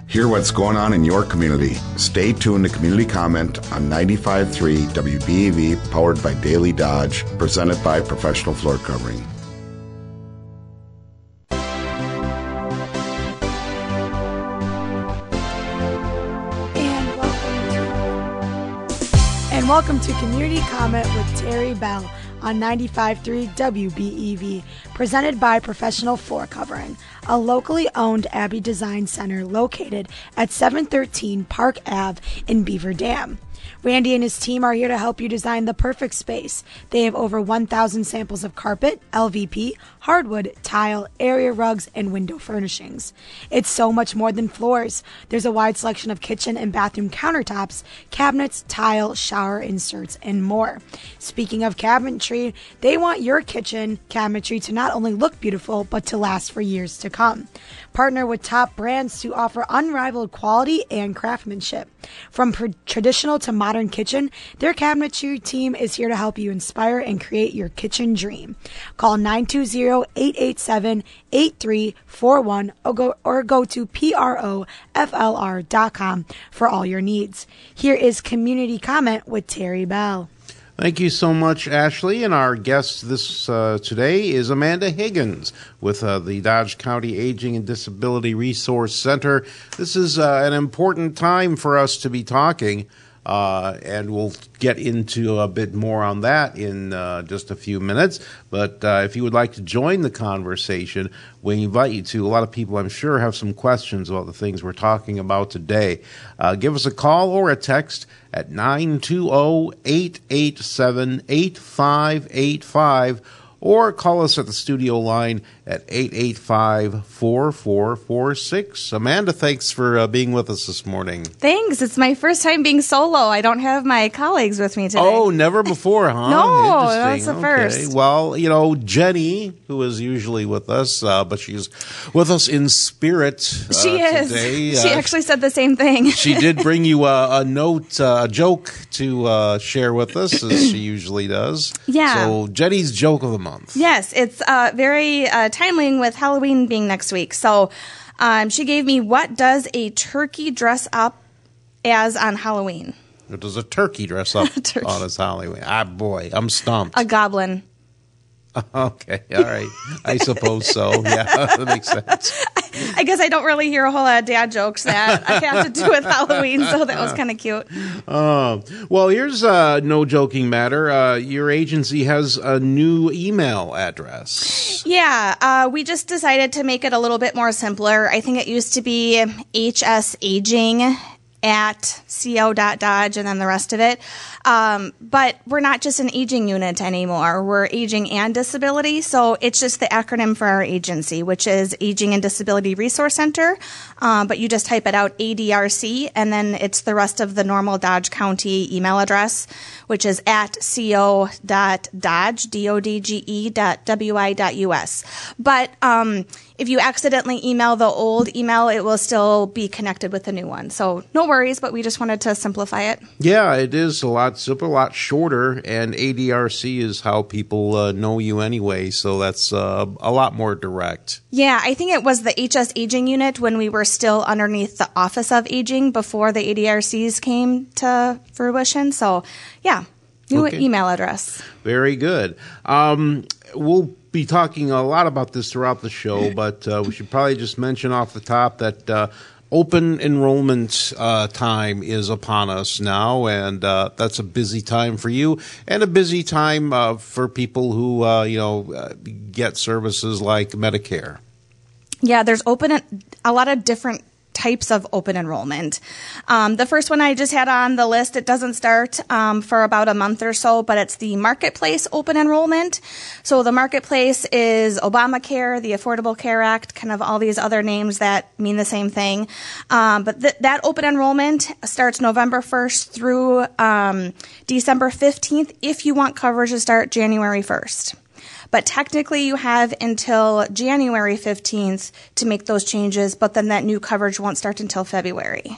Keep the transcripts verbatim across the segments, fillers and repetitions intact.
Hear what's going on in your community. Stay tuned to Community Comment on ninety-five point three W B E V, powered by Daily Dodge, presented by Professional Floor Covering. And welcome to, and welcome to Community Comment with Terry Bell on ninety-five point three W B E V, presented by Professional Floor Covering, a locally owned Abbey Design Center located at seven thirteen Park Avenue in Beaver Dam. Randy and his team are here to help you design the perfect space. They have over one thousand samples of carpet, L V P, hardwood, tile, area rugs, and window furnishings. It's so much more than floors. There's a wide selection of kitchen and bathroom countertops, cabinets, tile, shower inserts, and more. Speaking of cabinetry, they want your kitchen cabinetry to not only look beautiful, but to last for years to come. Partner with top brands to offer unrivaled quality and craftsmanship. From pr- traditional to modern kitchen, their cabinetry team is here to help you inspire and create your kitchen dream. Call nine two zero, eight eight seven, eight three four one or go, or go to proflr dot com for all your needs. Here is Community Comment with Terry Bell. Thank you so much, Ashley. And our guest this uh, today is Amanda Higgins with uh, the Dodge County Aging and Disability Resource Center. This is uh, an important time for us to be talking, uh, and we'll get into a bit more on that in uh, just a few minutes. But uh, if you would like to join the conversation, we invite you to. A lot of people, I'm sure, have some questions about the things we're talking about today. Uh, give us a call or a text at nine two zero, eight eight seven, eight five eight five, or call us at the studio line at eight eight five, four four four six. Amanda, thanks for uh, being with us this morning. Thanks. It's my first time being solo. I don't have my colleagues with me today. Oh, never before, huh? No, that's the okay. first. Well, you know, Jenny, who is usually with us, uh, but she's with us in spirit uh, she is. today. She uh, actually said the same thing. She did bring you a, a note, uh, a joke to uh, share with us, as she usually does. Yeah. So, Jenny's joke of the month. Yes, it's uh, very uh, timely with Halloween being next week. So um, she gave me, what does a turkey dress up as on Halloween? What does a turkey dress up turkey. on as Halloween? Ah, boy, I'm stumped. A goblin. Okay, all right. I suppose so. Yeah, that makes sense. I guess I don't really hear a whole lot of dad jokes that have to do with Halloween, so that was kind of cute. Uh, well, here's uh, no joking matter. Uh, your agency has a new email address. Yeah, uh, we just decided to make it a little bit more simpler. I think it used to be H S Aging at co dot dodge and then the rest of it. Um, but we're not just an aging unit anymore. We're aging and disability. So it's just the acronym for our agency, which is Aging and Disability Resource Center. Um, but you just type it out, A D R C, and then it's the rest of the normal Dodge County email address, which is at co dot dodge, D O D G E dot W I dot U S. But um, if you accidentally email the old email, it will still be connected with the new one. So no worries, but we just wanted to simplify it. Yeah, it is a lot simpler, a lot shorter, and A D R C is how people uh, know you anyway, so that's uh, a lot more direct. Yeah, I think it was the H S Aging unit when we were still underneath the Office of Aging before the A D R Cs came to fruition. So, yeah, new okay. email address. Very good. Um, we'll be talking a lot about this throughout the show, but uh, we should probably just mention off the top that uh, open enrollment uh, time is upon us now, and uh, that's a busy time for you and a busy time uh, for people who, uh, you know, uh, get services like Medicare. Yeah, there's open a lot of different types of open enrollment. Um, the first one I just had on the list, it doesn't start um, for about a month or so, but it's the Marketplace open enrollment. So the Marketplace is Obamacare, the Affordable Care Act, kind of all these other names that mean the same thing. Um, but th- that open enrollment starts November first through um, December fifteenth if you want coverage to start January first. But technically, you have until January fifteenth to make those changes, but then that new coverage won't start until February,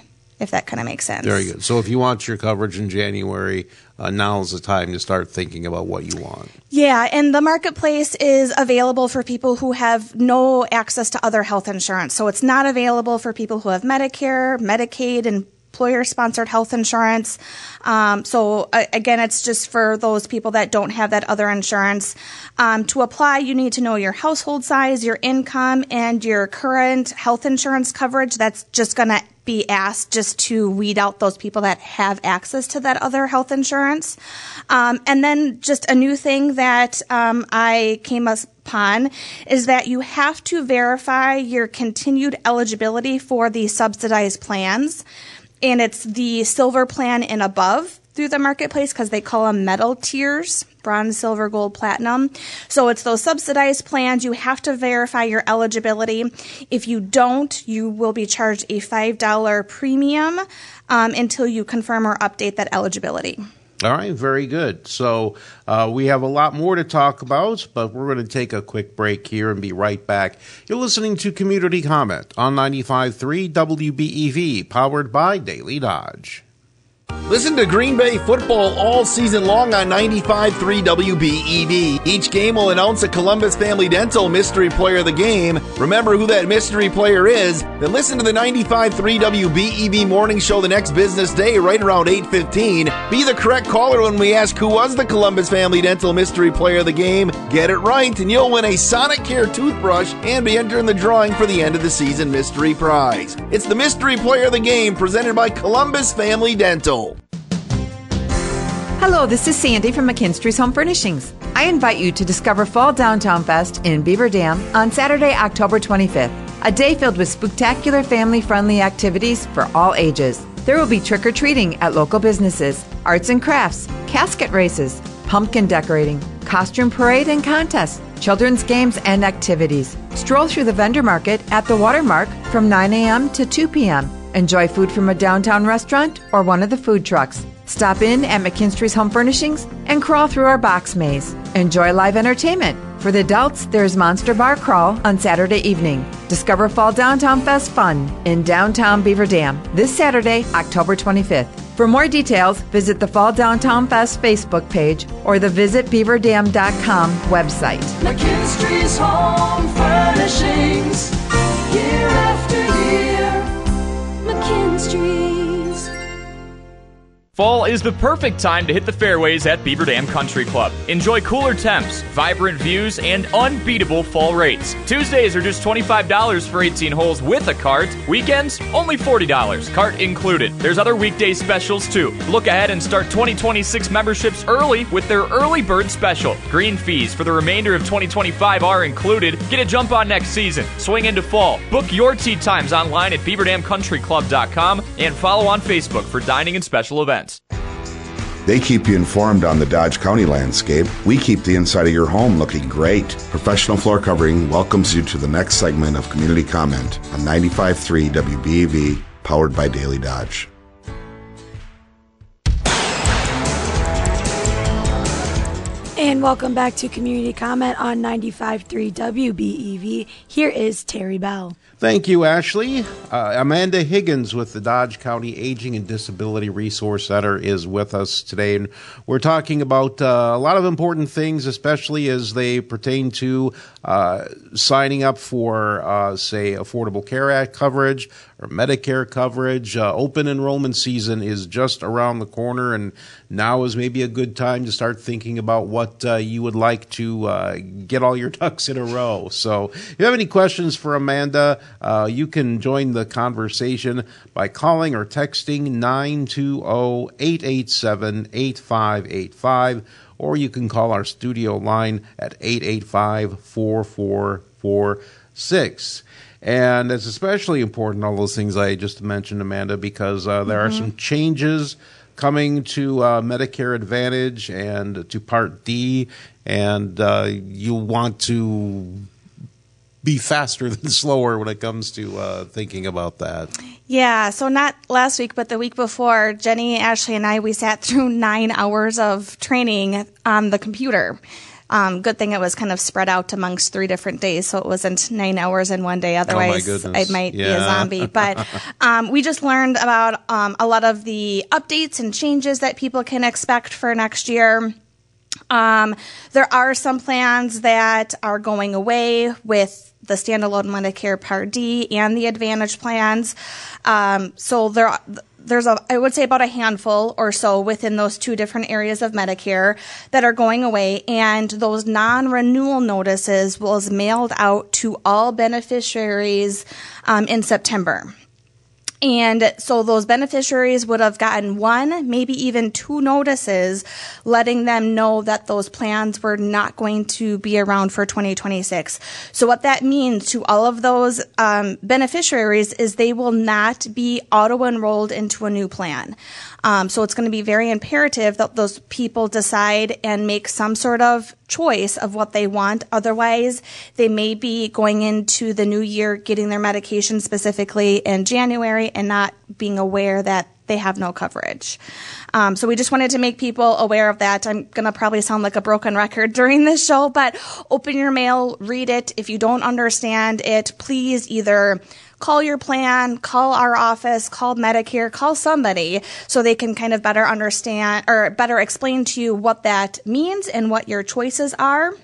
if that kind of makes sense. Very good. So if you want your coverage in January, uh, now's the time to start thinking about what you want. Yeah, and the marketplace is available for people who have no access to other health insurance. So it's not available for people who have Medicare, Medicaid, and employer-sponsored health insurance. Um, so uh, again, it's just for those people that don't have that other insurance. Um, to apply, you need to know your household size, your income, and your current health insurance coverage. That's just going to be asked just to weed out those people that have access to that other health insurance. Um, and then just a new thing that um, I came upon is that you have to verify your continued eligibility for the subsidized plans. And it's the silver plan and above through the marketplace because they call them metal tiers, bronze, silver, gold, platinum. So it's those subsidized plans. You have to verify your eligibility. If you don't, you will be charged a five dollars premium um, until you confirm or update that eligibility. All right, very good. So uh, we have a lot more to talk about, but we're going to take a quick break here and be right back. You're listening to Community Comment on ninety-five point three W B E V, powered by Daily Dodge. Listen to Green Bay football all season long on ninety-five point three W B E V. Each game will announce a Columbus Family Dental Mystery Player of the Game. Remember who that mystery player is? Then listen to the ninety-five point three W B E V morning show the next business day right around eight fifteen. Be the correct caller when we ask who was the Columbus Family Dental Mystery Player of the Game. Get it right and you'll win a Sonicare toothbrush and be entered in the drawing for the end of the season mystery prize. It's the Mystery Player of the Game presented by Columbus Family Dental. Hello, this is Sandy from McKinstry's Home Furnishings. I invite you to discover Fall Downtown Fest in Beaver Dam on Saturday, October twenty-fifth, a day filled with spectacular family-friendly activities for all ages. There will be trick-or-treating at local businesses, arts and crafts, casket races, pumpkin decorating, costume parade and contests, children's games and activities. Stroll through the vendor market at the Watermark from nine a.m. to two p.m. Enjoy food from a downtown restaurant or one of the food trucks. Stop in at McKinstry's Home Furnishings and crawl through our box maze. Enjoy live entertainment. For the adults, there's Monster Bar Crawl on Saturday evening. Discover Fall Downtown Fest fun in downtown Beaver Dam this Saturday, October twenty-fifth. For more details, visit the Fall Downtown Fest Facebook page or the visit beaver dam dot com website. McKinstry's Home Furnishings, year after year. McKinstry's. Fall is the perfect time to hit the fairways at Beaver Dam Country Club. Enjoy cooler temps, vibrant views, and unbeatable fall rates. Tuesdays are just twenty-five dollars for eighteen holes with a cart. Weekends, only forty dollars, cart included. There's other weekday specials too. Look ahead and start twenty twenty-six memberships early with their early bird special. Green fees for the remainder of twenty twenty-five are included. Get a jump on next season. Swing into fall. Book your tee times online at beaver dam country club dot com and follow on Facebook for dining and special events. They keep you informed on the Dodge County landscape. We keep the inside of your home looking great. Professional Floor Covering welcomes you to the next segment of Community Comment on ninety-five point three W B E V, powered by Daily Dodge. And welcome back to Community Comment on ninety-five point three W B E V. Here is Terry Bell. Thank you, Ashley. Uh, Amanda Higgins with the Dodge County Aging and Disability Resource Center is with us today. And we're talking about uh, a lot of important things, especially as they pertain to uh, signing up for, uh, say, Affordable Care Act coverage or Medicare coverage. Uh, open enrollment season is just around the corner, and now is maybe a good time to start thinking about what uh, you would like to uh, get all your ducks in a row. So if you have any questions for Amanda, Uh, you can join the conversation by calling or texting nine two zero, eight eight seven, eight five eight five, or you can call our studio line at eight eight five, four four four six. And it's especially important, all those things I just mentioned, Amanda, because uh, there mm-hmm. are some changes coming to uh, Medicare Advantage and to Part D, and uh, you want to be faster than slower when it comes to uh, thinking about that. Yeah, so not last week, but the week before, Jenny, Ashley, and I, we sat through nine hours of training on the computer. Um, good thing it was kind of spread out amongst three different days, so it wasn't nine hours in one day. Otherwise, oh my I might yeah. be a zombie. But um, we just learned about um, a lot of the updates and changes that people can expect for next year. Um, there are some plans that are going away with the standalone Medicare Part D and the Advantage plans. Um, so there, there's a, I would say about a handful or so within those two different areas of Medicare that are going away, and those non-renewal notices was mailed out to all beneficiaries um, in September. And so those beneficiaries would have gotten one, maybe even two notices letting them know that those plans were not going to be around for twenty twenty-six. So what that means to all of those um, beneficiaries is they will not be auto-enrolled into a new plan. Um, so it's going to be very imperative that those people decide and make some sort of choice of what they want. Otherwise, they may be going into the new year getting their medication specifically in January and not being aware that they have no coverage. Um, so we just wanted to make people aware of that. I'm going to probably sound like a broken record during this show, but open your mail, read it. If you don't understand it, please either call your plan, call our office, call Medicare, call somebody so they can kind of better understand or better explain to you what that means and what your choices are.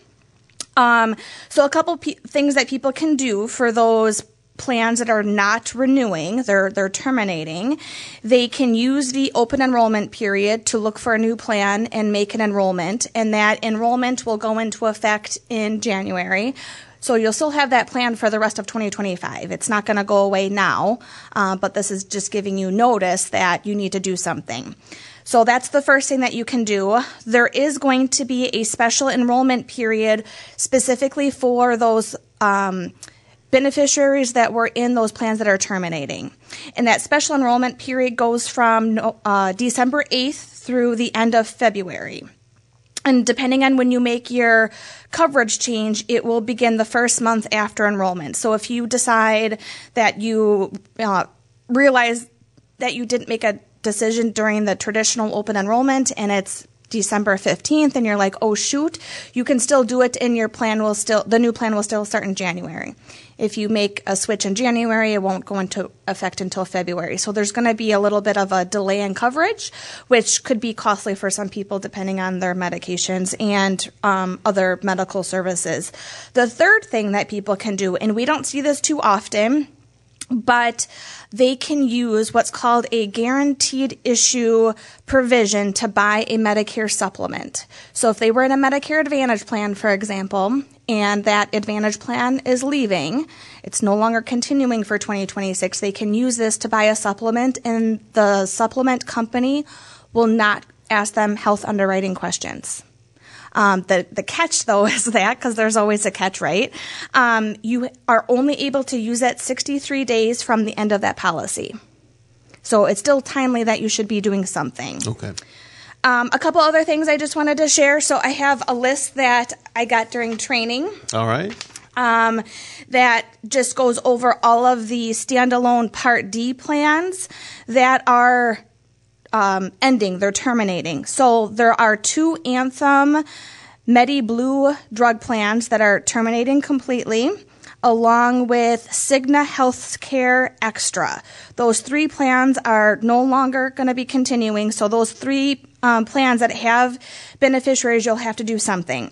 Um, so a couple pe- things that people can do for those plans that are not renewing, they're they're terminating, they can use the open enrollment period to look for a new plan and make an enrollment, and that enrollment will go into effect in January. So you'll still have that plan for the rest of twenty twenty-five. It's not going to go away now, uh, but this is just giving you notice that you need to do something. So that's the first thing that you can do. There is going to be a special enrollment period specifically for those um, beneficiaries that were in those plans that are terminating. And that special enrollment period goes from uh, December eighth through the end of February. And depending on when you make your coverage change, it will begin the first month after enrollment. So if you decide that you uh, realize that you didn't make a decision during the traditional open enrollment and it's December fifteenth and you're like, oh shoot, you can still do it and your plan will still, the new plan will still start in January. If you make a switch in January, it won't go into effect until February. So there's going to be a little bit of a delay in coverage, which could be costly for some people depending on their medications and um, other medical services. The third thing that people can do, and we don't see this too often, but they can use what's called a guaranteed issue provision to buy a Medicare supplement. So if they were in a Medicare Advantage plan, for example, and that Advantage plan is leaving, it's no longer continuing for twenty twenty-six, they can use this to buy a supplement, and the supplement company will not ask them health underwriting questions. Um, the, the catch, though, is that, because there's always a catch, right? Um, you are only able to use it sixty-three days from the end of that policy. So it's still timely that you should be doing something. Okay. Um, a couple other things I just wanted to share. So I have a list that I got during training. All right. Um, that just goes over all of the standalone Part D plans that are Um, ending, they're terminating. So there are two Anthem MediBlue drug plans that are terminating completely, along with Cigna Healthcare Extra. Those three plans are no longer going to be continuing. So those three um, plans that have beneficiaries, you'll have to do something.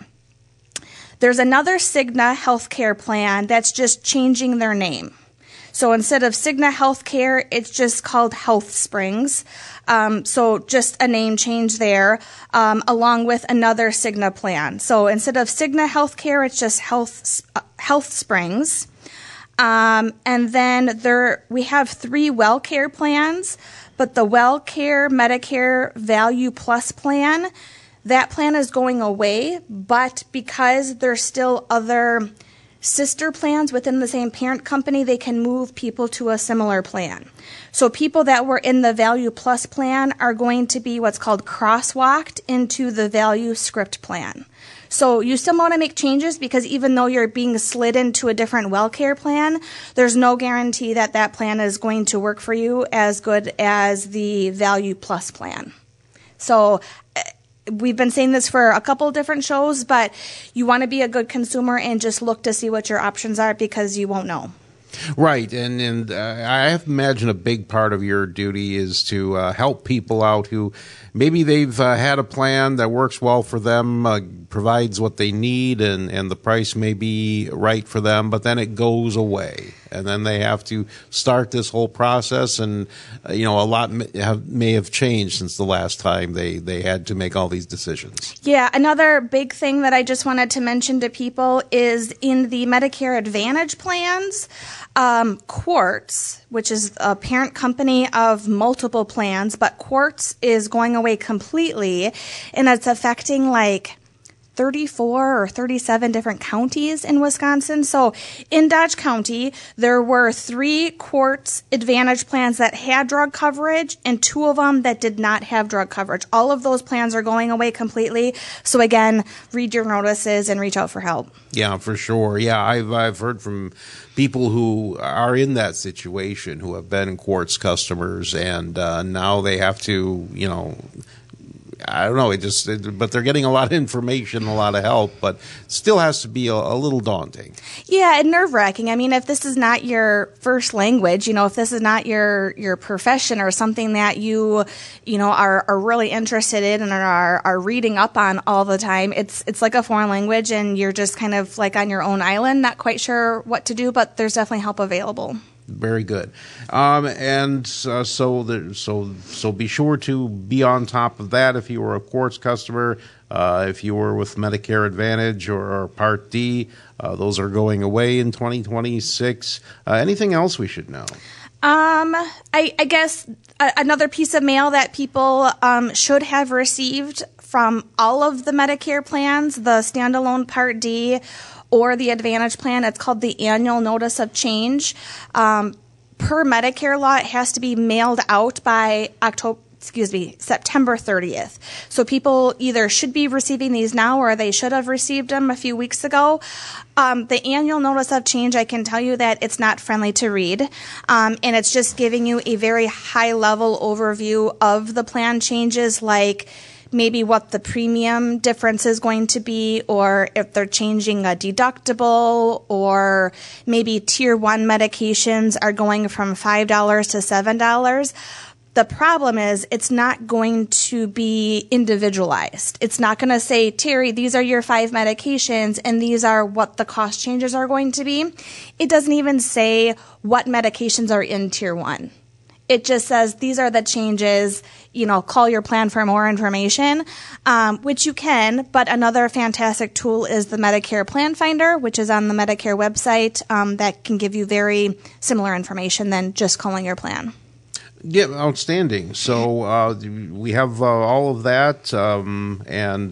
There's another Cigna Healthcare plan that's just changing their name. So instead of Cigna Healthcare, it's just called Health Springs. Um, so just a name change there, um, along with another Cigna plan. So instead of Cigna Healthcare, it's just Health uh, Health Springs. Um, and then there we have three WellCare plans, but the WellCare Medicare Value Plus plan, that plan is going away, but because there's still other sister plans within the same parent company, they can move people to a similar plan. So people that were in the Value Plus plan are going to be what's called crosswalked into the Value Script plan. So you still want to make changes because even though you're being slid into a different WellCare plan, there's no guarantee that that plan is going to work for you as good as the Value Plus plan. So we've been saying this for a couple different shows, but you want to be a good consumer and just look to see what your options are because you won't know. Right, and and uh, I imagine a big part of your duty is to uh, help people out who maybe they've uh, had a plan that works well for them, uh, provides what they need, and, and the price may be right for them, but then it goes away, and then they have to start this whole process, and uh, you know, a lot may have, may have changed since the last time they, they had to make all these decisions. Yeah, another big thing that I just wanted to mention to people is in the Medicare Advantage plans, Um, Quartz, which is a parent company of multiple plans, but Quartz is going away completely, and it's affecting like thirty-four or thirty-seven different counties in Wisconsin. So in Dodge County, there were three Quartz Advantage plans that had drug coverage and two of them that did not have drug coverage. All of those plans are going away completely. So again, read your notices and reach out for help. Yeah, for sure. Yeah, I've I've heard from people who are in that situation, who have been Quartz customers, and uh, now they have to, you know, I don't know, it just, it, but they're getting a lot of information, a lot of help, but still has to be a, a little daunting. Yeah, and nerve-wracking. I mean, if this is not your first language, you know, if this is not your, your profession or something that you, you know, are, are really interested in and are, are reading up on all the time, it's, it's like a foreign language and you're just kind of like on your own island, not quite sure what to do, but there's definitely help available. Very good, um, and uh, so the, so so be sure to be on top of that. If you were a Quartz customer, uh, if you were with Medicare Advantage or, or Part D, uh, those are going away in twenty twenty-six. Uh, anything else we should know? Um, I, I guess a, another piece of mail that people um, should have received from all of the Medicare plans, the standalone Part D or the Advantage plan, it's called the Annual Notice of Change. Um, per Medicare law, it has to be mailed out by October, excuse me, September thirtieth. So people either should be receiving these now or they should have received them a few weeks ago. Um, the Annual Notice of Change, I can tell you that it's not friendly to read, um, and it's just giving you a very high-level overview of the plan changes, like maybe what the premium difference is going to be, or if they're changing a deductible, or maybe tier one medications are going from five dollars to seven dollars. The problem is it's not going to be individualized. It's not going to say, Terry, these are your five medications and these are what the cost changes are going to be. It doesn't even say what medications are in tier one. It just says these are the changes, you know, call your plan for more information, um, which you can. But another fantastic tool is the Medicare Plan Finder, which is on the Medicare website, um, that can give you very similar information than just calling your plan. Yeah, outstanding. So uh, we have uh, all of that, um, and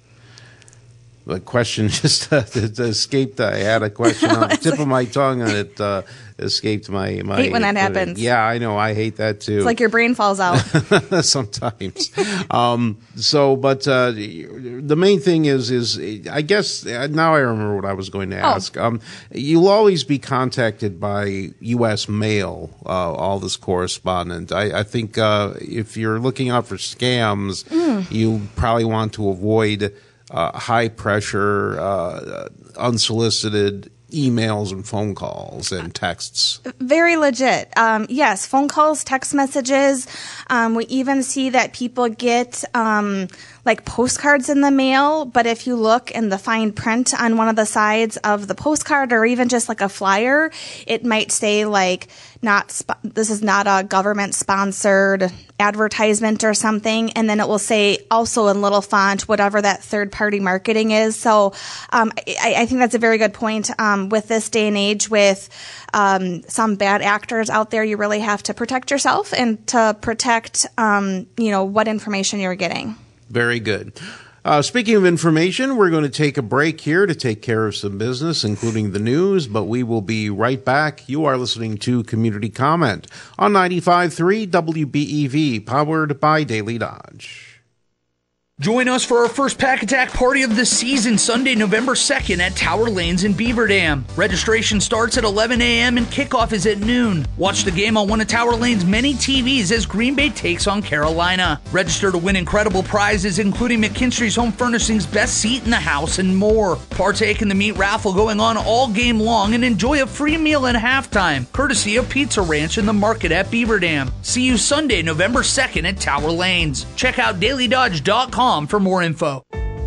the question just uh, escaped. I had a question on the tip of my tongue, and it uh, escaped my, my... hate when that happens. Yeah, I know. I hate that, too. It's like your brain falls out. Sometimes. um, so, but uh, the main thing is, is I guess, now I remember what I was going to ask. Oh. Um, you'll always be contacted by U S mail, uh, all this correspondence. I, I think uh, if you're looking out for scams, mm. you probably want to avoid uh, high-pressure, uh, unsolicited emails and phone calls and texts. Very legit. Um, yes, phone calls, text messages. Um, we even see that people get um, like postcards in the mail, but if you look in the fine print on one of the sides of the postcard or even just like a flyer, it might say like, not sp- this is not a government sponsored advertisement or something, and then it will say also in little font whatever that third party marketing is. So um, I, I think that's a very good point. Um, with this day and age, with um, some bad actors out there, you really have to protect yourself and to protect um, you know what information you're getting. Very good. Uh, speaking of information, we're going to take a break here to take care of some business, including the news, but we will be right back. You are listening to Community Comment on ninety-five point three W B E V, powered by Daily Dodge. Join us for our first Pack Attack party of the season, Sunday, November second at Tower Lanes in Beaver Dam. Registration starts at eleven a.m. and kickoff is at noon. Watch the game on one of Tower Lane's many T Vs as Green Bay takes on Carolina. Register to win incredible prizes, including McKinstry's Home Furnishings Best Seat in the House and more. Partake in the meat raffle going on all game long and enjoy a free meal at halftime, courtesy of Pizza Ranch in the market at Beaver Dam. See you Sunday, November second at Tower Lanes. Check out daily dodge dot com for more info.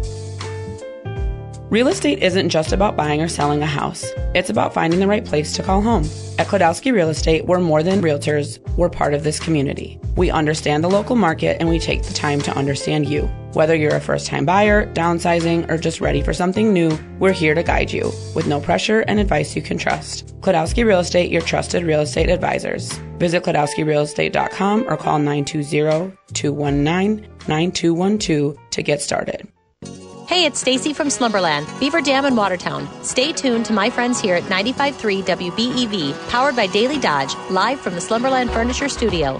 Real estate isn't just about buying or selling a house. It's about finding the right place to call home. At Klodowski Real Estate, we're more than realtors. We're part of this community. We understand the local market and we take the time to understand you. Whether you're a first-time buyer, downsizing, or just ready for something new, we're here to guide you with no pressure and advice you can trust. Klodowski Real Estate, your trusted real estate advisors. Visit klodowski real estate dot com or call nine two zero, two one nine, nine two one two to get started. Hey, it's Stacy from Slumberland, Beaver Dam and Watertown. Stay tuned to my friends here at ninety-five point three W B E V, powered by Daily Dodge, live from the Slumberland Furniture Studio.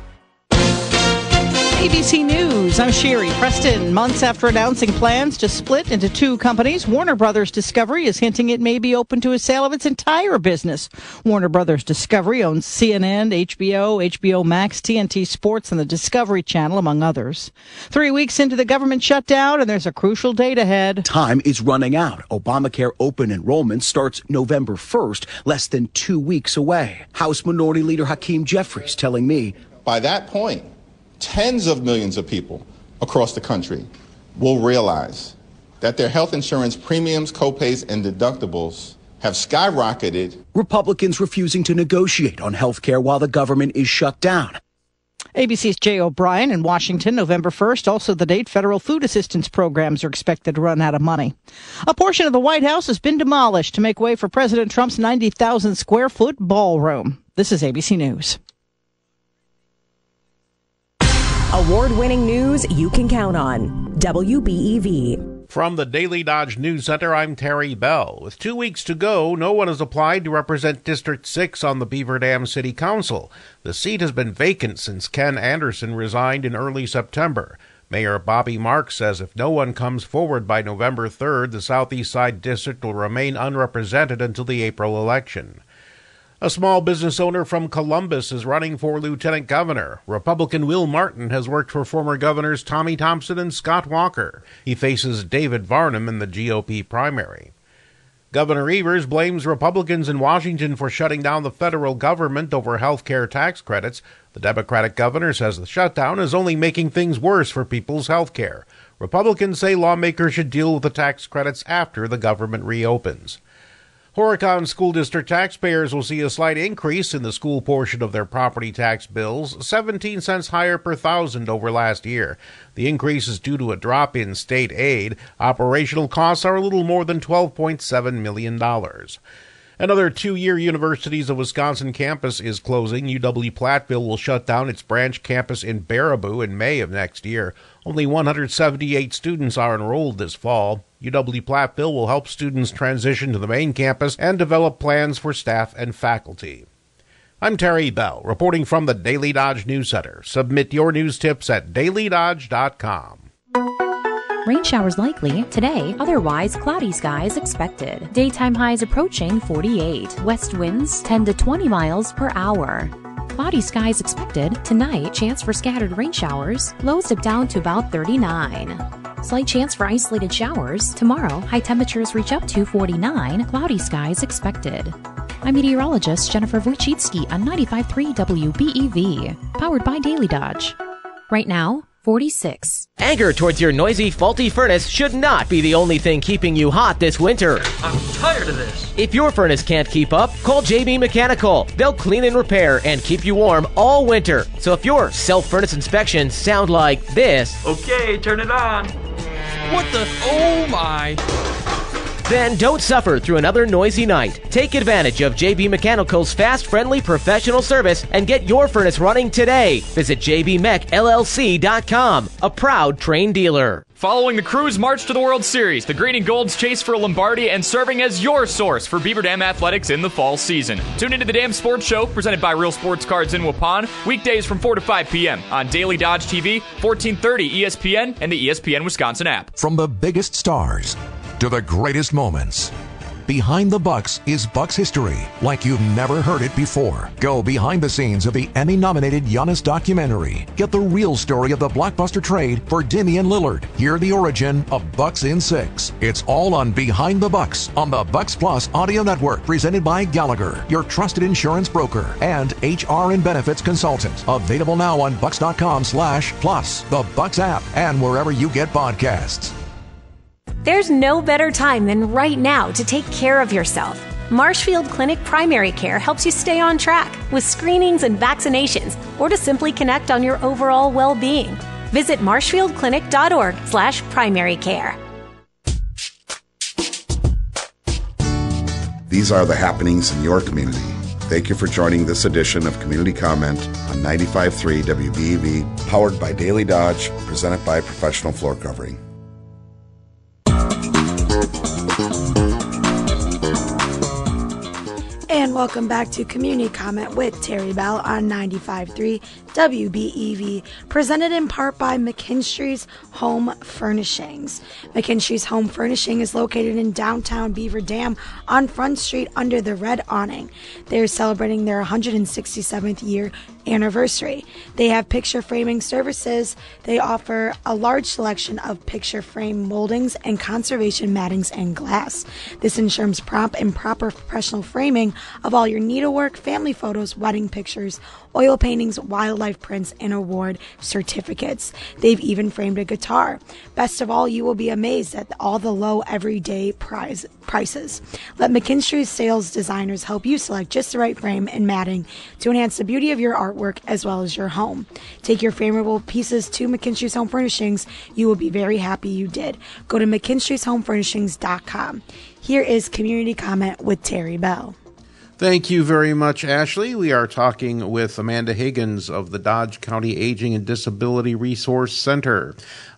A B C News, I'm Sherry Preston. Months after announcing plans to split into two companies, Warner Brothers Discovery is hinting it may be open to a sale of its entire business. Warner Brothers Discovery owns C N N, H B O, H B O Max, T N T Sports, and the Discovery Channel, among others. Three weeks into the government shutdown, and there's a crucial date ahead. Time is running out. Obamacare open enrollment starts November first, less than two weeks away. House Minority Leader Hakeem Jeffries telling me, by that point, tens of millions of people across the country will realize that their health insurance premiums, copays, and deductibles have skyrocketed. Republicans refusing to negotiate on health care while the government is shut down. A B C's Jay O'Brien in Washington, November first, also the date federal food assistance programs are expected to run out of money. A portion of the White House has been demolished to make way for President Trump's ninety thousand square foot ballroom. This is A B C News. Award-winning news you can count on. W B E V. From the Daily Dodge News Center, I'm Terry Bell. With two weeks to go, no one has applied to represent District six on the Beaver Dam City Council. The seat has been vacant since Ken Anderson resigned in early September. Mayor Bobby Marks says if no one comes forward by November third, the Southeast Side District will remain unrepresented until the April election. A small business owner from Columbus is running for lieutenant governor. Republican Will Martin has worked for former governors Tommy Thompson and Scott Walker. He faces David Varnum in the G O P primary. Governor Evers blames Republicans in Washington for shutting down the federal government over health care tax credits. The Democratic governor says the shutdown is only making things worse for people's health care. Republicans say lawmakers should deal with the tax credits after the government reopens. Horicon School District taxpayers will see a slight increase in the school portion of their property tax bills, seventeen cents higher per thousand over last year. The increase is due to a drop in state aid. Operational costs are a little more than twelve point seven million dollars. Another two-year Universities of Wisconsin campus is closing. U W-Platteville will shut down its branch campus in Baraboo in May of next year. Only one hundred seventy-eight students are enrolled this fall. U W-Platteville will help students transition to the main campus and develop plans for staff and faculty. I'm Terry Bell, reporting from the Daily Dodge News Center. Submit your news tips at daily dodge dot com. Rain showers likely today, otherwise cloudy skies expected. Daytime highs approaching forty-eight. West winds ten to twenty miles per hour. Cloudy skies expected tonight, chance for scattered rain showers. Lows dip down to about thirty-nine. Slight chance for isolated showers. Tomorrow, high temperatures reach up to forty-nine. Cloudy skies expected. I'm meteorologist Jennifer Wojcicki on ninety-five point three W B E V, powered by Daily Dodge. Right now, forty-six. Anger towards your noisy, faulty furnace should not be the only thing keeping you hot this winter. I'm tired of this. If your furnace can't keep up, call J B Mechanical. They'll clean and repair and keep you warm all winter. So if your self-furnace inspections sound like this... Okay, turn it on. What the... Oh my... Then don't suffer through another noisy night. Take advantage of J B Mechanical's fast, friendly, professional service and get your furnace running today. Visit j b mech l l c dot com, a proud Trane dealer. Following the Crew's march to the World Series, the Green and Gold's chase for Lombardi, and serving as your source for Beaver Dam athletics in the fall season. Tune into the Dam Sports Show, presented by Real Sports Cards in Waupun, weekdays from four to five p.m. on Daily Dodge T V, fourteen thirty E S P N, and the E S P N Wisconsin app. From the biggest stars to the greatest moments, Behind the Bucks is Bucks history like you've never heard it before. Go behind the scenes of the Emmy-nominated Giannis documentary. Get the real story of the blockbuster trade for Damian Lillard. Hear the origin of Bucks in Six. It's all on Behind the Bucks on the Bucks Plus audio network, presented by Gallagher, your trusted insurance broker and H R and benefits consultant. Available now on bucks.com slash plus, the Bucks app, and wherever you get podcasts. There's no better time than right now to take care of yourself. Marshfield Clinic Primary Care helps you stay on track with screenings and vaccinations, or to simply connect on your overall well-being. Visit marshfieldclinic.org slash primary care. These are the happenings in your community. Thank you for joining this edition of Community Comment on ninety-five point three W B E V, powered by Daily Dodge, presented by Professional Floor Covering. And welcome back to Community Comment with Terry Bell on ninety-five point three W B E V, presented in part by McKinstry's Home Furnishings. McKinstry's Home Furnishing is located in downtown Beaver Dam on Front Street under the red awning. They are celebrating their one hundred sixty-seventh year anniversary. They have picture framing services. They offer a large selection of picture frame moldings and conservation mattings and glass. This ensures prompt and proper professional framing of all your needlework, family photos, wedding pictures, oil paintings, wildlife prints, and award certificates. They've even framed a guitar. Best of all, you will be amazed at all the low everyday prize prices. Let McKinstry's sales designers help you select just the right frame and matting to enhance the beauty of your artwork as well as your home. Take your favorable pieces to McKinstry's Home Furnishings. You will be very happy you did. Go to mckinstrys home furnishings dot com. Here is Community Comment with Terry Bell. Thank you very much, Ashley. We are talking with Amanda Higgins of the Dodge County Aging and Disability Resource Center.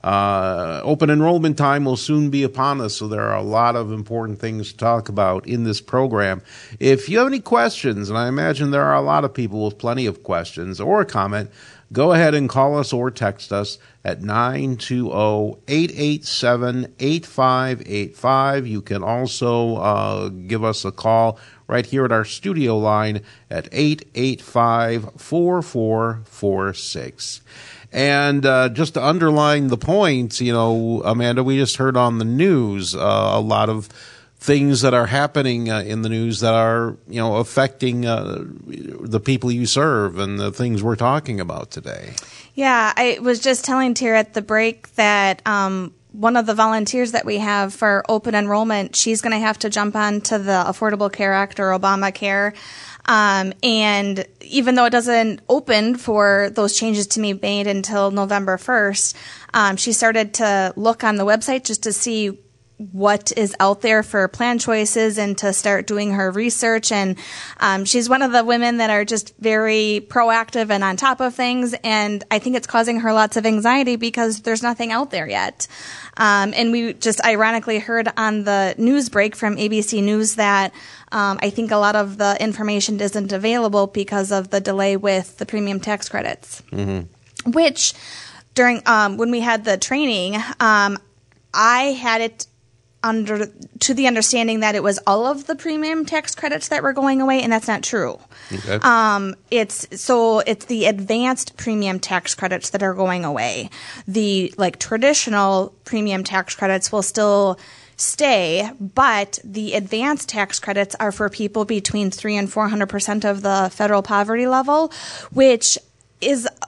Uh, open enrollment time will soon be upon us, so there are a lot of important things to talk about in this program. If you have any questions, and I imagine there are a lot of people with plenty of questions or a comment, go ahead and call us or text us at nine two zero, eight eight seven, eight five eight five. You can also uh, give us a call right here at our studio line at eight eight five, four four four six. And uh, just to underline the points, you know, Amanda, we just heard on the news uh, a lot of things that are happening uh, in the news that are, you know, affecting uh, the people you serve and the things we're talking about today. Yeah, I was just telling Tara at the break that um, one of the volunteers that we have for open enrollment, she's going to have to jump on to the Affordable Care Act or Obamacare. Um, and even though it doesn't open for those changes to be made until November first, um, she started to look on the website just to see what is out there for plan choices and to start doing her research. And um, she's one of the women that are just very proactive and on top of things. And I think it's causing her lots of anxiety because there's nothing out there yet. Um, and we just ironically heard on the news break from A B C News that um, I think a lot of the information isn't available because of the delay with the premium tax credits, mm-hmm. which during um, when we had the training, um, I had it under to the understanding that it was all of the premium tax credits that were going away, and that's not true. Okay. Um, it's so it's the advanced premium tax credits that are going away. The like traditional premium tax credits will still stay, but the advanced tax credits are for people between three and four hundred percent of the federal poverty level, which is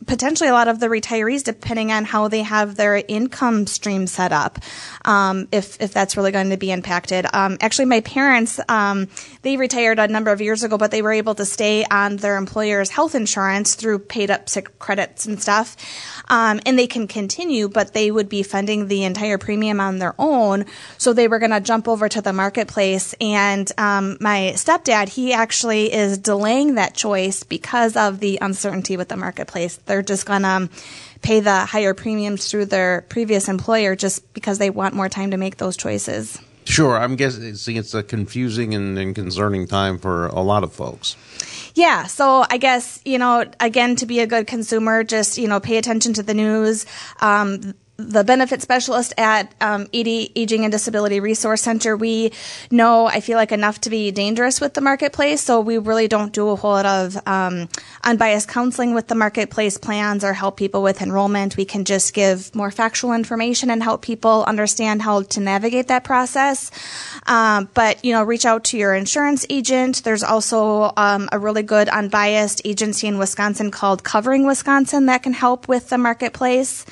potentially a lot of the retirees, depending on how they have their income stream set up, um, if if that's really going to be impacted. Um, actually, my parents, um, they retired a number of years ago, but they were able to stay on their employer's health insurance through paid up sick credits and stuff. Um, and they can continue, but they would be funding the entire premium on their own. So they were going to jump over to the marketplace. And um, my stepdad, he actually is delaying that choice because of the uncertainty with the marketplace. They're just going to pay the higher premiums through their previous employer just because they want more time to make those choices. Sure. I'm guessing it's a confusing and, and concerning time for a lot of folks. Yeah. So I guess, you know, again, to be a good consumer, just, you know, pay attention to the news. Um, the benefit specialist at um, A D, Aging and Disability Resource Center, we know, I feel like, enough to be dangerous with the marketplace. So we really don't do a whole lot of um, unbiased counseling with the marketplace plans or help people with enrollment. We can just give more factual information and help people understand how to navigate that process. Um, but, you know, reach out to your insurance agent. There's also um, a really good unbiased agency in Wisconsin called Covering Wisconsin that can help with the marketplace.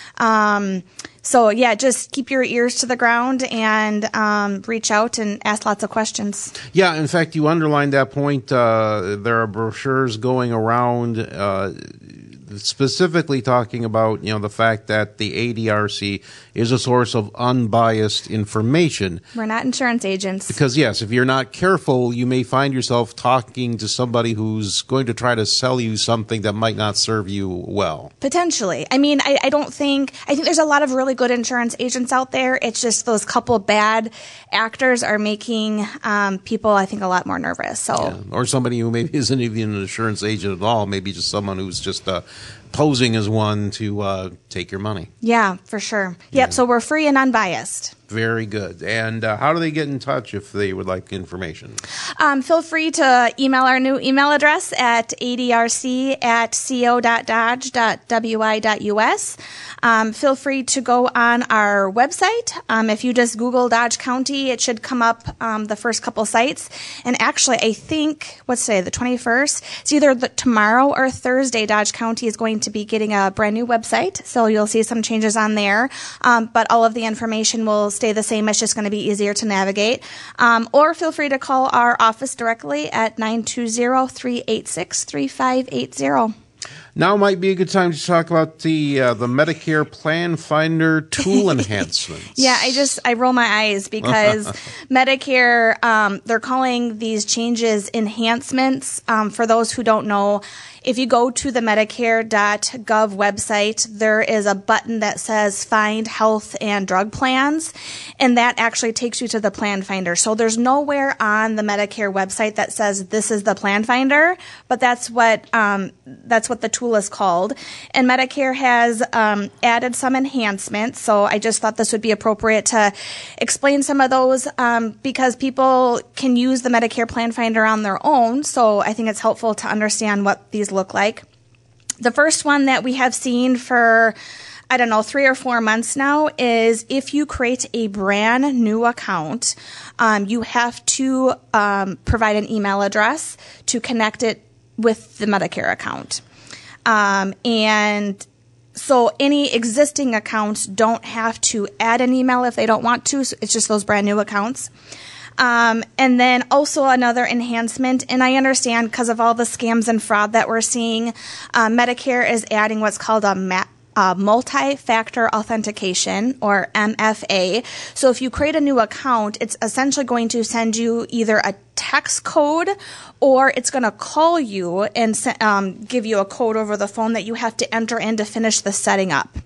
Um, so yeah, just keep your ears to the ground and um, reach out and ask lots of questions. Yeah, in fact, you underlined that point. Uh, there are brochures going around uh, specifically talking about, you know, the fact that the A D R C is a source of unbiased information. We're not insurance agents. Because, yes, if you're not careful, you may find yourself talking to somebody who's going to try to sell you something that might not serve you well. Potentially. I mean, I, I don't think, I think there's a lot of really good insurance agents out there. It's just those couple bad actors are making um, people, I think, a lot more nervous. So, yeah. Or somebody who maybe isn't even an insurance agent at all, maybe just someone who's just uh, posing as one to uh, take your money. Yeah, for sure. Yep, so we're free and unbiased. Very good. And uh, how do they get in touch if they would like information? Um, feel free to email our new email address at adrc at co dot dodge dot wi dot us. Um, feel free to go on our website. Um, if you just Google Dodge County, it should come up um, the first couple sites. And actually, I think, what's today, the twenty-first? It's either the, tomorrow or Thursday, Dodge County is going to be getting a brand new website. So you'll see some changes on there. Um, but all of the information will stay the same. It's just going to be easier to navigate. Um, or feel free to call our office directly at nine two zero, three eight six, three five eight zero. Now might be a good time to talk about the uh, the Medicare Plan Finder tool enhancements. Yeah, I just, I roll my eyes because Medicare, um, they're calling these changes enhancements. Um, for those who don't know, if you go to the medicare dot gov website, there is a button that says Find Health and Drug Plans, and that actually takes you to the Plan Finder. So there's nowhere on the Medicare website that says this is the Plan Finder, but that's what um, that's what the tool is called. And Medicare has um, added some enhancements, so I just thought this would be appropriate to explain some of those um, because people can use the Medicare Plan Finder on their own, so I think it's helpful to understand what these look like. The first one that we have seen for, I don't know, three or four months now is if you create a brand new account, um, you have to um, provide an email address to connect it with the Medicare account. Um, and so any existing accounts don't have to add an email if they don't want to. So it's just those brand new accounts. Um, and then also another enhancement, and I understand because of all the scams and fraud that we're seeing, uh, Medicare is adding what's called a ma- uh, multi-factor authentication, or M F A. So if you create a new account, it's essentially going to send you either a text code or it's going to call you and um, give you a code over the phone that you have to enter in to finish the setting up.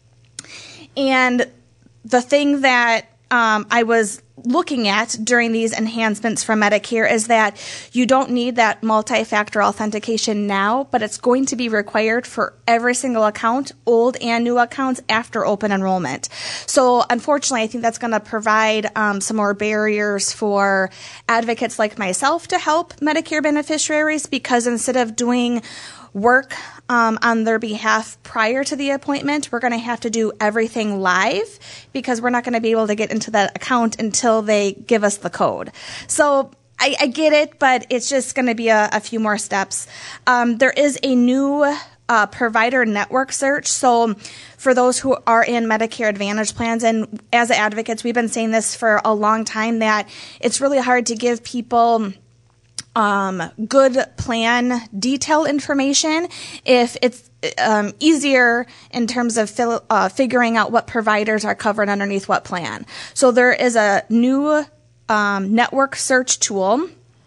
And the thing that um, I was looking at during these enhancements from Medicare is that you don't need that multi-factor authentication now, but it's going to be required for every single account, old and new accounts, after open enrollment. So unfortunately, I think that's going to provide um, some more barriers for advocates like myself to help Medicare beneficiaries, because instead of doing work um, on their behalf prior to the appointment, we're going to have to do everything live because we're not going to be able to get into that account until they give us the code. So I, I get it, but it's just going to be a, a few more steps. Um, there is a new a provider network search. So for those who are in Medicare Advantage plans, and as advocates, we've been saying this for a long time, that it's really hard to give people um, good plan detail information if it's um, easier in terms of fil- uh, figuring out what providers are covered underneath what plan. So there is a new um, network search tool.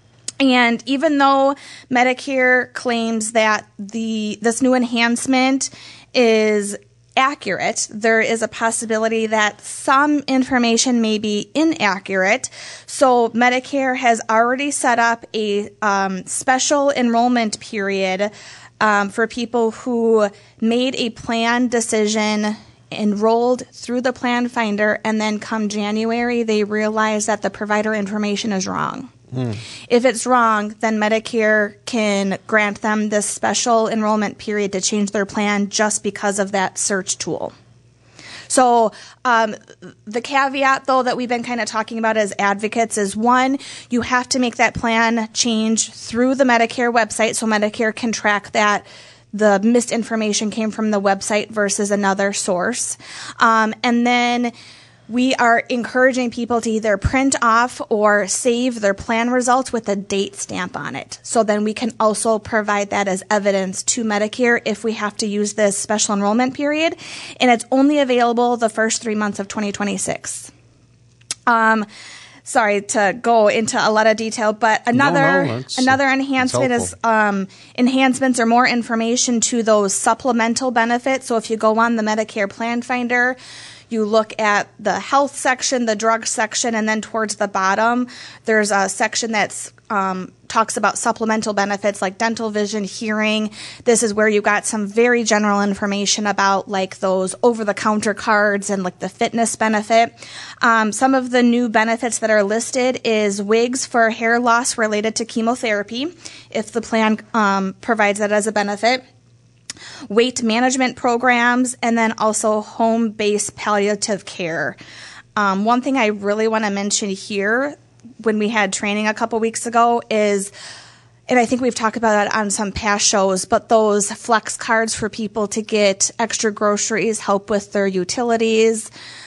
And even though Medicare claims that the this new enhancement is accurate, there is a possibility that some information may be inaccurate. So Medicare has already set up a um, special enrollment period um, for people who made a plan decision, enrolled through the plan finder, and then come January, they realize that the provider information is wrong. Mm. If it's wrong, then Medicare can grant them this special enrollment period to change their plan just because of that search tool. So um, the caveat, though, that we've been kind of talking about as advocates is, one, you have to make that plan change through the Medicare website so Medicare can track that the misinformation came from the website versus another source. Um, and then we are encouraging people to either print off or save their plan results with a date stamp on it. So then we can also provide that as evidence to Medicare if we have to use this special enrollment period. And it's only available the first three months of twenty twenty-six. Um, sorry to go into a lot of detail, but another no, no, another enhancement is um, enhancements or more information to those supplemental benefits. So if you go on the Medicare Plan Finder, you look at the health section, the drug section, and then towards the bottom, there's a section that's um, talks about supplemental benefits like dental, vision, hearing. This is where you got some very general information about like those over-the-counter cards and like the fitness benefit. Um, some of the new benefits that are listed is wigs for hair loss related to chemotherapy, if the plan um, provides that as a benefit. Weight management programs, and then also home-based palliative care. Um, one thing I really want to mention here when we had training a couple weeks ago is, and I think we've talked about it on some past shows, but those flex cards for people to get extra groceries, help with their utilities,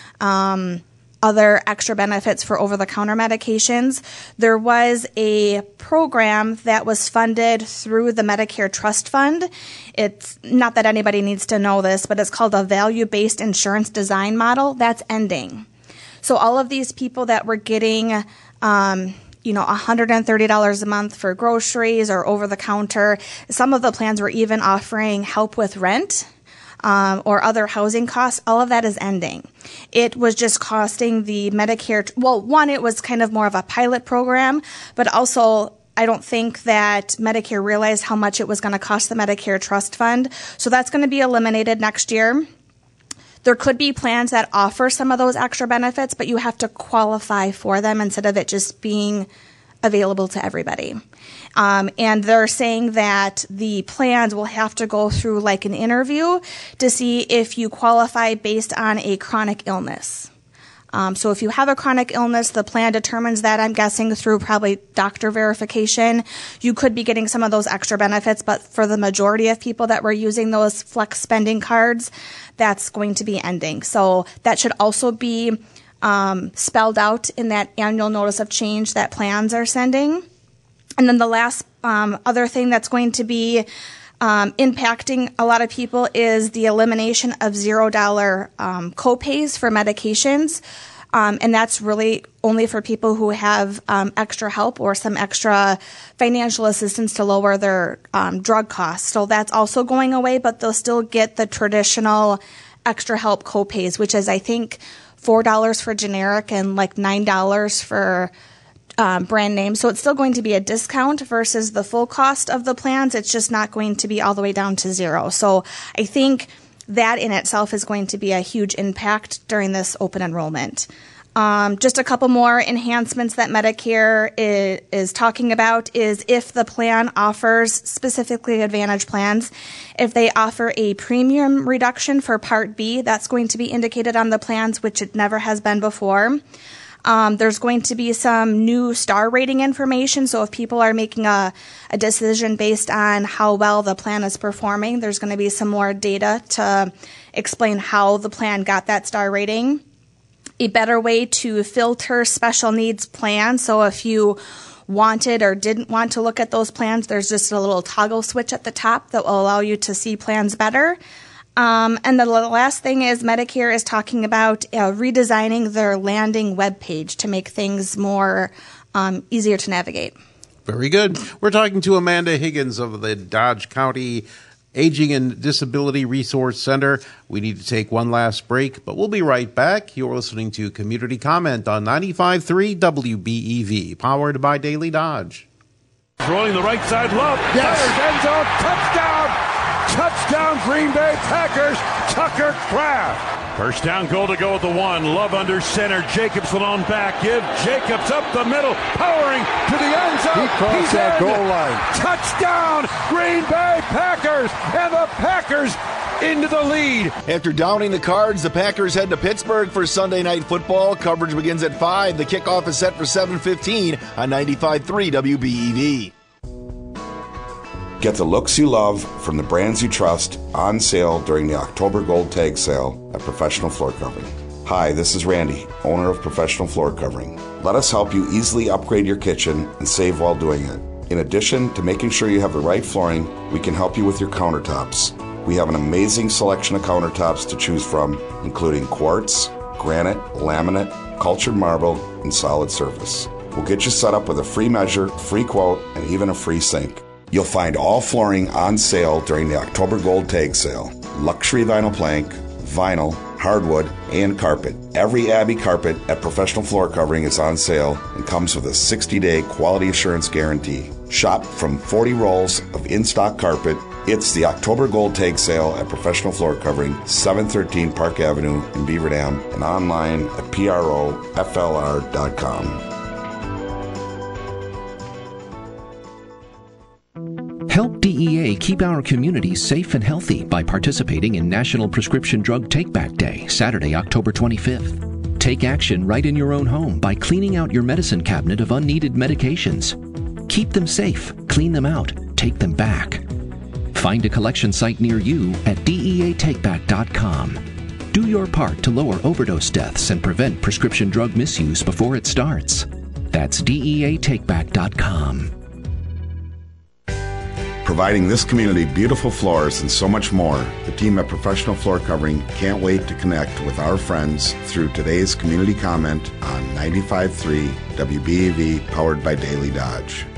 um, other extra benefits for over-the-counter medications. There was a program that was funded through the Medicare Trust Fund. It's not that anybody needs to know this, but it's called a value-based insurance design model. That's ending. So all of these people that were getting, um, you know, one hundred thirty dollars a month for groceries or over-the-counter, some of the plans were even offering help with rent. Um, or other housing costs, all of that is ending. It was just costing the Medicare, well, one, it was kind of more of a pilot program, but also I don't think that Medicare realized how much it was going to cost the Medicare Trust Fund. So that's going to be eliminated next year. There could be plans that offer some of those extra benefits, but you have to qualify for them instead of it just being available to everybody. Um, and they're saying that the plans will have to go through like an interview to see if you qualify based on a chronic illness. Um, so if you have a chronic illness, the plan determines that, I'm guessing, through probably doctor verification. You could be getting some of those extra benefits, but for the majority of people that were using those flex spending cards, that's going to be ending. So that should also be um, spelled out in that annual notice of change that plans are sending. And then the last um, other thing that's going to be um, impacting a lot of people is the elimination of zero dollar um, copays for medications. Um, and that's really only for people who have um, extra help or some extra financial assistance to lower their um, drug costs. So that's also going away, but they'll still get the traditional extra help copays, which is, I think, four dollars for generic and like nine dollars for Um, brand name. So it's still going to be a discount versus the full cost of the plans. It's just not going to be all the way down to zero. So I think that in itself is going to be a huge impact during this open enrollment. Um, just a couple more enhancements that Medicare is, is talking about is if the plan offers, specifically Advantage plans, if they offer a premium reduction for Part B, that's going to be indicated on the plans, which it never has been before. Um, there's going to be some new star rating information. So if people are making a, a decision based on how well the plan is performing, there's going to be some more data to explain how the plan got that star rating. A better way to filter special needs plans. So if you wanted or didn't want to look at those plans, there's just a little toggle switch at the top that will allow you to see plans better. Um, and the last thing is Medicare is talking about uh, redesigning their landing web page to make things more um, easier to navigate. Very good. We're talking to Amanda Higgins of the Dodge County Aging and Disability Resource Center. We need to take one last break, but we'll be right back. You're listening to Community Comment on ninety-five point three W B E V, powered by Daily Dodge. Throwing the right side, Love. Yes. End zone, touchdown. Touchdown, Green Bay Packers. Tucker Kraft. First down, goal to go with the one. Love under center. Jacobs alone back. Give Jacobs up the middle. Powering to the end zone. He crossed He's that in. goal line. Touchdown, Green Bay Packers. And the Packers into the lead. After downing the Cards, the Packers head to Pittsburgh for Sunday Night Football. Coverage begins at five. The kickoff is set for seven fifteen on ninety-five point three W B E V. Get the looks you love from the brands you trust on sale during the October Gold Tag Sale at Professional Floor Covering. Hi, this is Randy, owner of Professional Floor Covering. Let us help you easily upgrade your kitchen and save while doing it. In addition to making sure you have the right flooring, we can help you with your countertops. We have an amazing selection of countertops to choose from, including quartz, granite, laminate, cultured marble, and solid surface. We'll get you set up with a free measure, free quote, and even a free sink. You'll find all flooring on sale during the October Gold Tag Sale. Luxury vinyl plank, vinyl, hardwood, and carpet. Every Abbey carpet at Professional Floor Covering is on sale and comes with a sixty-day quality assurance guarantee. Shop from forty rolls of in-stock carpet. It's the October Gold Tag Sale at Professional Floor Covering, seven thirteen Park Avenue in Beaver Dam, and online at P R O F L R dot com. Help D E A keep our communities safe and healthy by participating in National Prescription Drug Take-Back Day, Saturday, October twenty-fifth. Take action right in your own home by cleaning out your medicine cabinet of unneeded medications. Keep them safe, clean them out, take them back. Find a collection site near you at D E A take back dot com. Do your part to lower overdose deaths and prevent prescription drug misuse before it starts. That's D E A take back dot com. Providing this community beautiful floors and so much more, the team at Professional Floor Covering can't wait to connect with our friends through today's community comment on ninety-five point three W B E V, powered by Daily Dodge.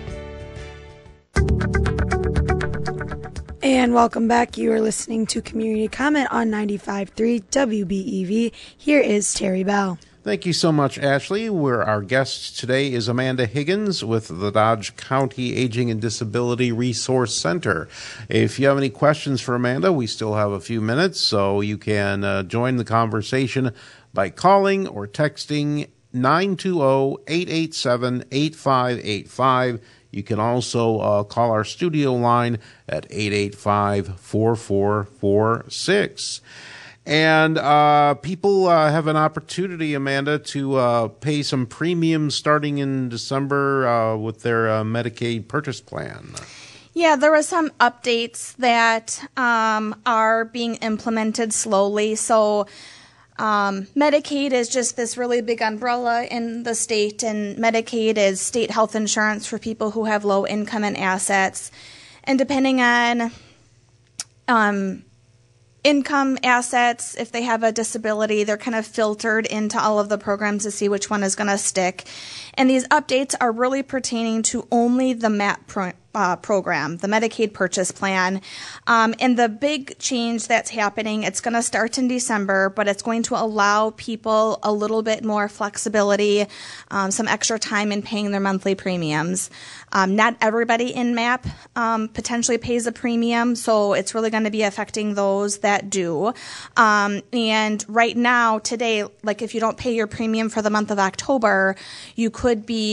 And welcome back. You are listening to Community Comment on ninety-five point three W B E V. Here is Terry Bell. Thank you so much, Ashley. Where our guest today is Amanda Higgins with the Dodge County Aging and Disability Resource Center. If you have any questions for Amanda, we still have a few minutes, so you can uh, join the conversation by calling or texting nine two zero, eight eight seven, eight five eight five. You can also uh, call our studio line at eight eight five, four four four six. And uh, people uh, have an opportunity, Amanda, to uh, pay some premiums starting in December uh, with their uh, Medicaid purchase plan. Yeah, there were some updates that um, are being implemented slowly. So um, Medicaid is just this really big umbrella in the state, and Medicaid is state health insurance for people who have low income and assets. And depending on um income, assets, if they have a disability, they're kind of filtered into all of the programs to see which one is going to stick. And these updates are really pertaining to only the MAP pro, uh, program, the Medicaid purchase plan. Um, and the big change that's happening, it's going to start in December, but it's going to allow people a little bit more flexibility, um, some extra time in paying their monthly premiums. Um, not everybody in MAP um, potentially pays a premium, so it's really going to be affecting those that do. Um, and right now, today, like if you don't pay your premium for the month of October, you could be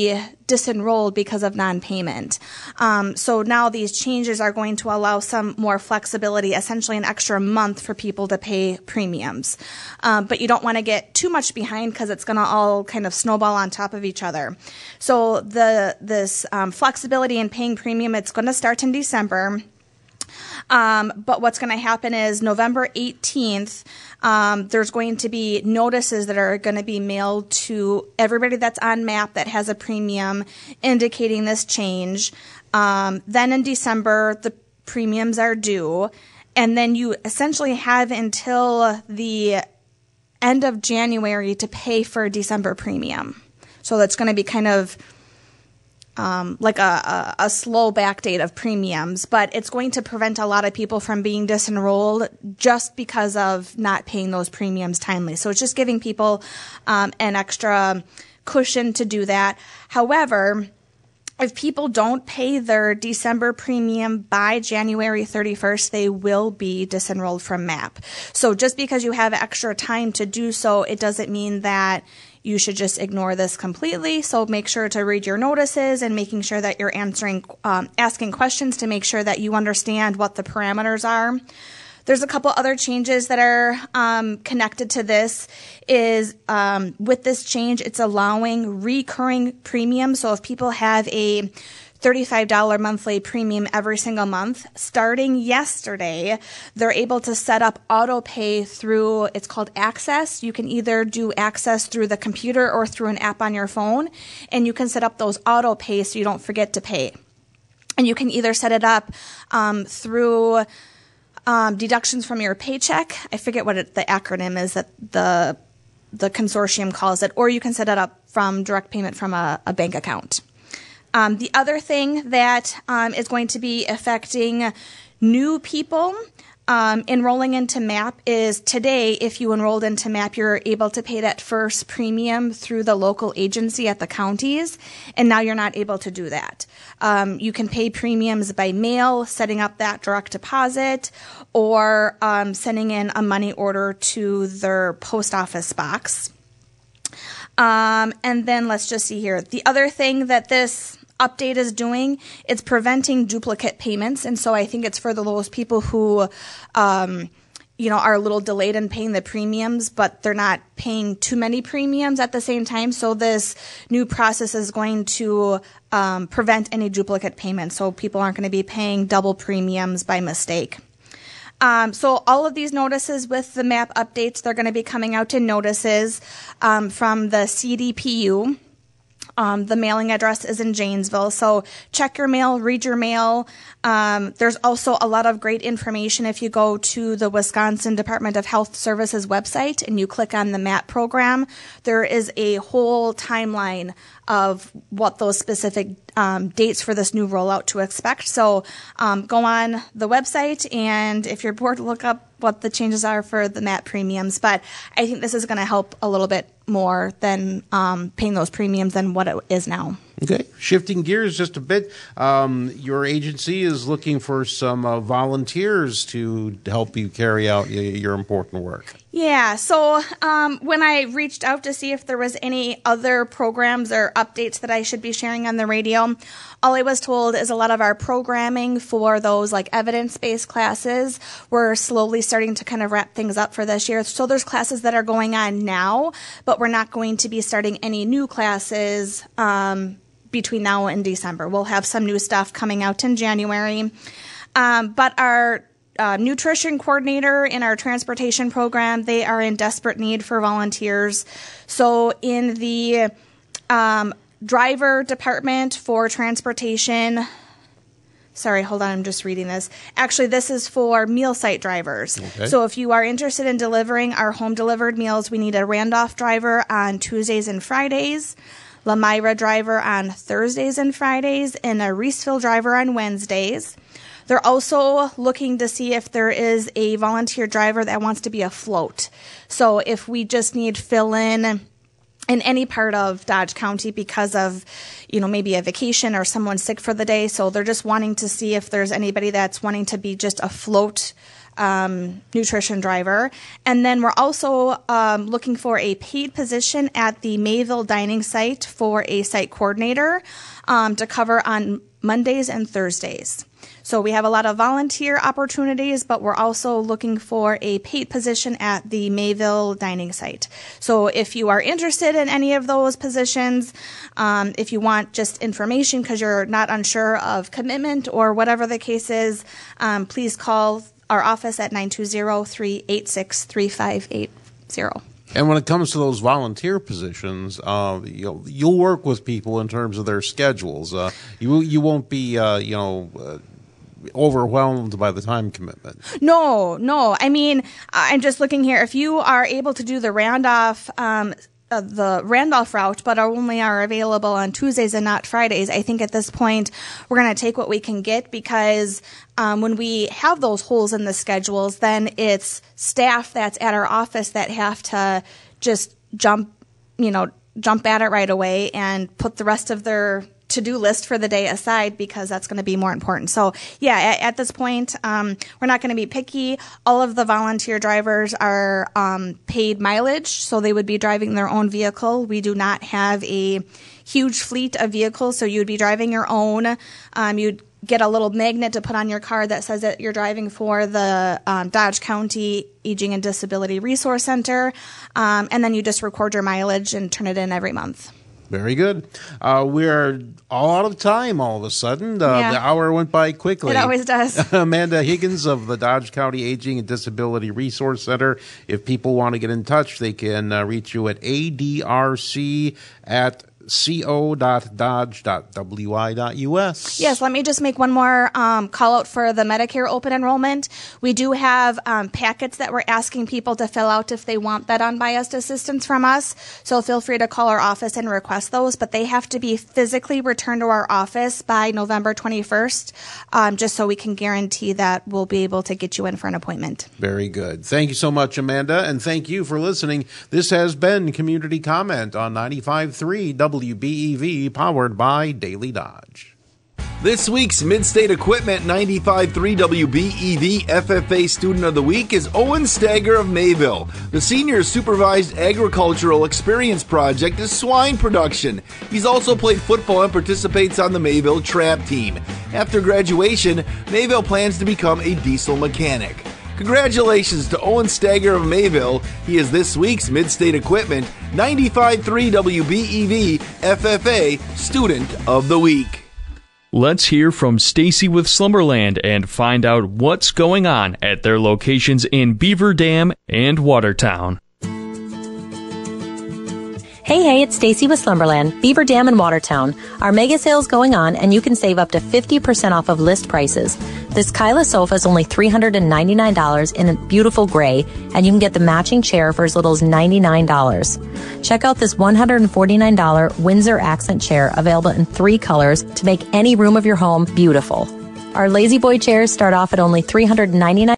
disenrolled because of non-payment. Um, so now these changes are going to allow some more flexibility, essentially an extra month for people to pay premiums. Um, but you don't want to get too much behind because it's going to all kind of snowball on top of each other. So the this um, flexibility in paying premium, it's going to start in December. Um, but what's going to happen is November eighteenth, um, there's going to be notices that are going to be mailed to everybody that's on MAP that has a premium indicating this change. Um, then in December, the premiums are due. And then you essentially have until the end of January to pay for a December premium. So that's going to be kind of Um, like a, a, a slow backdate of premiums, but it's going to prevent a lot of people from being disenrolled just because of not paying those premiums timely. So it's just giving people um, an extra cushion to do that. However, if people don't pay their December premium by January thirty-first, they will be disenrolled from MAP. So just because you have extra time to do so, it doesn't mean that you should just ignore this completely. So make sure to read your notices and making sure that you're answering, um, asking questions to make sure that you understand what the parameters are. There's a couple other changes that are um, connected to this. Is um, with this change, it's allowing recurring premiums. So if people have a thirty-five dollars monthly premium every single month, starting yesterday, they're able to set up auto pay through, it's called Access. You can either do Access through the computer or through an app on your phone, and you can set up those auto pay so you don't forget to pay. And you can either set it up um, through um, deductions from your paycheck. I forget what it, the acronym is that the the consortium calls it, or you can set it up from direct payment from a, a bank account. Um, the other thing that um, is going to be affecting new people um, enrolling into MAP is today, if you enrolled into MAP, you're able to pay that first premium through the local agency at the counties, and now you're not able to do that. Um, you can pay premiums by mail, setting up that direct deposit, or um, sending in a money order to their post office box. Um, and then let's just see here. The other thing that this update is doing, it's preventing duplicate payments. And so I think it's for those people who, um, you know, are a little delayed in paying the premiums, but they're not paying too many premiums at the same time. So this new process is going to um, prevent any duplicate payments. So people aren't going to be paying double premiums by mistake. Um, so all of these notices with the MAP updates, they're going to be coming out in notices um, from the C D P U. Um, the mailing address is in Janesville, so check your mail, read your mail. Um, there's also a lot of great information if you go to the Wisconsin Department of Health Services website and you click on the MAP program. There is a whole timeline of what those specific um, dates for this new rollout to expect. So um, go on the website, and if you're bored, look up what the changes are for the MAP premiums. But I think this is going to help a little bit more than um, paying those premiums than what it is now. Okay, shifting gears just a bit, um, your agency is looking for some uh, volunteers to help you carry out y- your important work. Yeah, so um, when I reached out to see if there was any other programs or updates that I should be sharing on the radio, all I was told is a lot of our programming for those like evidence-based classes, we're slowly starting to kind of wrap things up for this year. So there's classes that are going on now, but we're not going to be starting any new classes um, between now and December. We'll have some new stuff coming out in January. Um, but our uh, nutrition coordinator in our transportation program, they are in desperate need for volunteers. So in the um, driver department for transportation, sorry, hold on, I'm just reading this. Actually, this is for meal site drivers. Okay. So if you are interested in delivering our home-delivered meals, we need a Randolph driver on Tuesdays and Fridays, Lamira driver on Thursdays and Fridays, and a Reeseville driver on Wednesdays. They're also looking to see if there is a volunteer driver that wants to be a float. So if we just need fill-in in any part of Dodge County because of, you know, maybe a vacation or someone sick for the day. So they're just wanting to see if there's anybody that's wanting to be just a float um, nutrition driver. And then we're also um, looking for a paid position at the Mayville dining site for a site coordinator um, to cover on Mondays and Thursdays. So we have a lot of volunteer opportunities, but we're also looking for a paid position at the Mayville dining site. So if you are interested in any of those positions, um, if you want just information because you're not unsure of commitment or whatever the case is, um, please call our office at nine two zero, three eight six, three five eight zero. And when it comes to those volunteer positions, uh, you'll, you'll work with people in terms of their schedules. Uh, you you won't be, uh, you know, uh, overwhelmed by the time commitment. No, no. I mean, I'm just looking here. If you are able to do the Randolph, um, uh, the Randolph route, but are only are available on Tuesdays and not Fridays, I think at this point we're going to take what we can get because um, when we have those holes in the schedules, then it's staff that's at our office that have to just jump, you know, jump at it right away and put the rest of their to-do list for the day aside because that's going to be more important. So yeah, at, at this point, um, we're not going to be picky. All of the volunteer drivers are um, paid mileage, so they would be driving their own vehicle. We do not have a huge fleet of vehicles, so you'd be driving your own. Um, you'd get a little magnet to put on your car that says that you're driving for the um, Dodge County Aging and Disability Resource Center, um, and then you just record your mileage and turn it in every month. Very good. Uh, we're all out of time all of a sudden. Uh, Yeah. The hour went by quickly. It always does. Amanda Higgins of the Dodge County Aging and Disability Resource Center. If people want to get in touch, they can uh, reach you at A D R C at co dot dodge dot w i dot u s. Yes, let me just make one more um, call out for the Medicare open enrollment. We do have um, packets that we're asking people to fill out if they want that unbiased assistance from us. So feel free to call our office and request those, but they have to be physically returned to our office by November twenty-first, um, just so we can guarantee that we'll be able to get you in for an appointment. Very good. Thank you so much, Amanda, and thank you for listening. This has been Community Comment on ninety-five point three W B E V, powered by Daily Dodge. This week's Mid-State Equipment ninety-five point three W B E V F F A Student of the Week is Owen Stager of Mayville. The senior supervised agricultural experience project is swine production. He's also played football and participates on the Mayville Trap Team. After graduation, Mayville plans to become a diesel mechanic. Congratulations to Owen Stager of Mayville. He is this week's Mid-State Equipment ninety-five point three W B E V F F A Student of the Week. Let's hear from Stacy with Slumberland and find out what's going on at their locations in Beaver Dam and Watertown. Hey, hey, it's Stacy with Slumberland, Beaver Dam and Watertown. Our mega sale's going on, and you can save up to fifty percent off of list prices. This Kyla sofa is only three hundred ninety-nine dollars in a beautiful gray, and you can get the matching chair for as little as ninety-nine dollars. Check out this one hundred forty-nine dollars Windsor accent chair available in three colors to make any room of your home beautiful. Our Lazy Boy chairs start off at only three hundred ninety-nine dollars.